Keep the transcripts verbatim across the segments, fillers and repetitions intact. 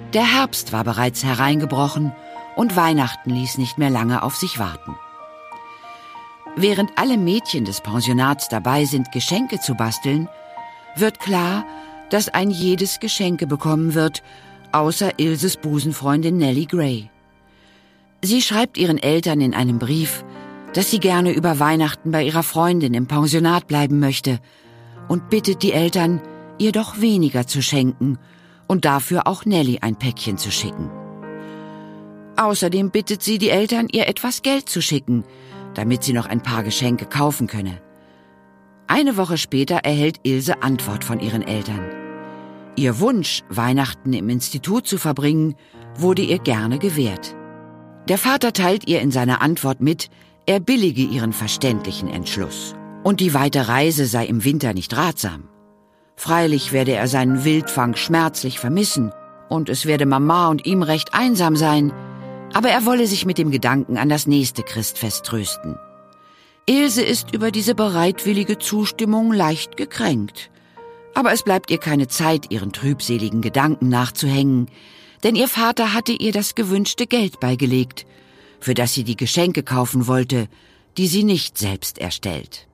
Der Herbst war bereits hereingebrochen und Weihnachten ließ nicht mehr lange auf sich warten. Während alle Mädchen des Pensionats dabei sind, Geschenke zu basteln, wird klar, dass ein jedes Geschenke bekommen wird, außer Ilses Busenfreundin Nellie Gray. Sie schreibt ihren Eltern in einem Brief, dass sie gerne über Weihnachten bei ihrer Freundin im Pensionat bleiben möchte und bittet die Eltern, ihr doch weniger zu schenken und dafür auch Nellie ein Päckchen zu schicken. Außerdem bittet sie die Eltern, ihr etwas Geld zu schicken, damit sie noch ein paar Geschenke kaufen könne. Eine Woche später erhält Ilse Antwort von ihren Eltern. Ihr Wunsch, Weihnachten im Institut zu verbringen, wurde ihr gerne gewährt. Der Vater teilt ihr in seiner Antwort mit, er billige ihren verständlichen Entschluss und die weite Reise sei im Winter nicht ratsam. Freilich werde er seinen Wildfang schmerzlich vermissen und es werde Mama und ihm recht einsam sein, aber er wolle sich mit dem Gedanken an das nächste Christfest trösten. Ilse ist über diese bereitwillige Zustimmung leicht gekränkt. Aber es bleibt ihr keine Zeit, ihren trübseligen Gedanken nachzuhängen, denn ihr Vater hatte ihr das gewünschte Geld beigelegt, für das sie die Geschenke kaufen wollte, die sie nicht selbst erstellt.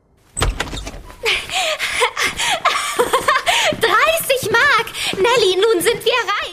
dreißig Mark! Nellie, nun sind wir reich!